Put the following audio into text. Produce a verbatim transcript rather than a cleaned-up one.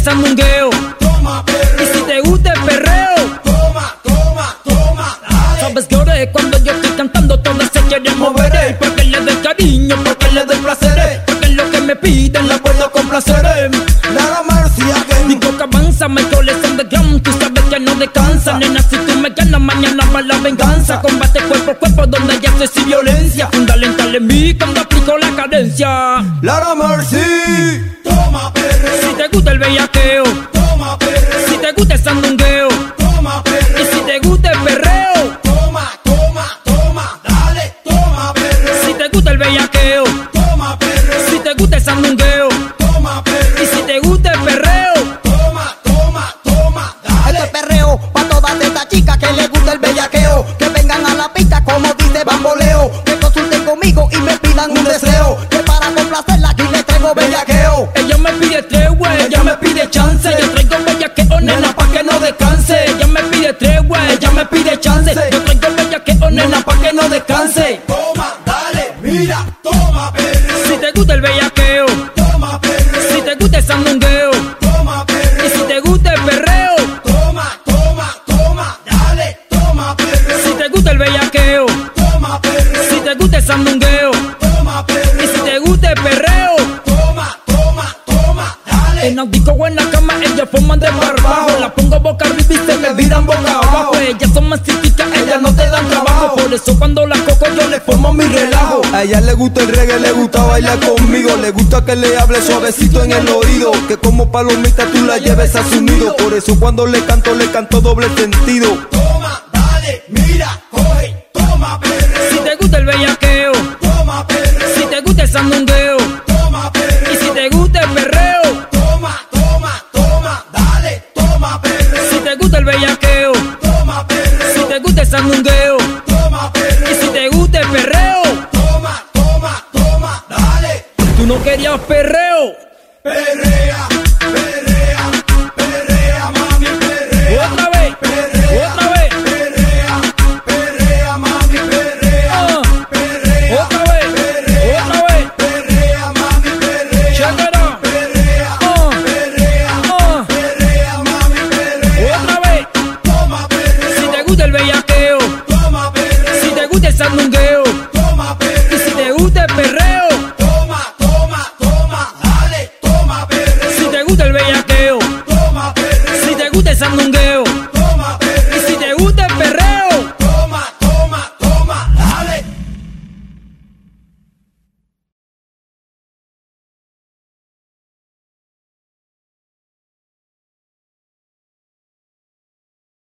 sandungueo. Toma, perreo. Y si te gusta el perreo, Toma, toma, toma, dale. sabes que ahora es cuando yo estoy cantando, todas se quieren mover. eh, Porque le doy cariño, porque le doy placer, porque es lo que me piden, la puedo complacer. eh. Lara Mercy again. Mi coca avanza, me coles underground, tú sabes que no descansa. Nena, si tú me ganas, mañana va la venganza. Combate cuerpo a cuerpo donde ya estoy sin violencia. Fundamental en mí cuando aplico la cadencia. Lara Mercy. Toma, perreo. Si te gusta el bellaqueo, Toma, perreo. si te gusta el sandungueo, Toma, perreo. y si te gusta el perreo, Toma, toma, toma, dale. Toma, perreo. si te gusta el bellaqueo, Toma, perreo. si te gusta el sandungueo, Toma, perreo. y si te gusta el perreo, Toma, toma, toma, Esto dale. es perreo pa' todas estas chicas que les gusta el bellaqueo. Que vengan a la pista como dice Bamboleo. Que consulten conmigo y me pidan un deseo. Que para complacerla aquí les traigo bellaqueo. ella me pide tregua, ella me pide chance. Yo traigo bellaqueo, nena, pa' que no descanse. Ella me pide tregua, ella me pide chance. Yo traigo bellaqueo, nena, pa' que no descanse. Toma, dale, mira, toma, perreo. Si te gusta el bellaqueo, Toma, perreo. si te gusta el sandungueo, Toma, y perreo. si te gusta el perreo, Toma, toma, toma, dale. Toma, perreo. si te gusta el bellaqueo, Toma, perreo. si te gusta el sandungueo, Toma, y perreo. si te gusta el perreo. Toma, toma, toma, dale. En audico o en la cama, ellas forman de barbajo. La pongo boca arriba y se me viran boca abajo. Ellas son más típicas, ellas no te dan trabajo. Por eso cuando la coco yo le formo mi relajo. A ella le gusta el reggae, le gusta bailar conmigo. Le gusta que le hable suavecito en el oído. Que como palomita tú la lleves a su nido. Por eso cuando le canto, le canto doble sentido. Toma, dale, mira, coge, toma, perreo. Si te gusta el bellaqueo, Toma, perreo. si te gusta el sandungueo, Toma, perreo. y si te gusta el perreo, Toma, toma, toma, dale, toma, perreo. si te gusta el bellaqueo, Toma, perreo. si te gusta el sandungueo, Toma, y perreo. si te gusta el perreo. Toma, toma, toma, dale. Tú no querías perreo, Perrea, perrea, perrea, mami, perrea. otra vez, Perrea, otra vez, perrea, perrea, mami, perrea. ah, Perrea, otra vez, perrea, otra vez. perrea, mami, perrea. Check it out. Perrea, Ah, perrea, ah, perrea, mami, perrea. otra vez. Toma, perreo. Si te gusta el bellaqueo, Toma, perreo. si te gusta el sandungueo, Toma, y perreo. si te gusta el perreo, Toma, toma, toma, dale. Toma, perreo. si te gusta el bellaqueo, Toma, perreo. si te gusta el sandungueo.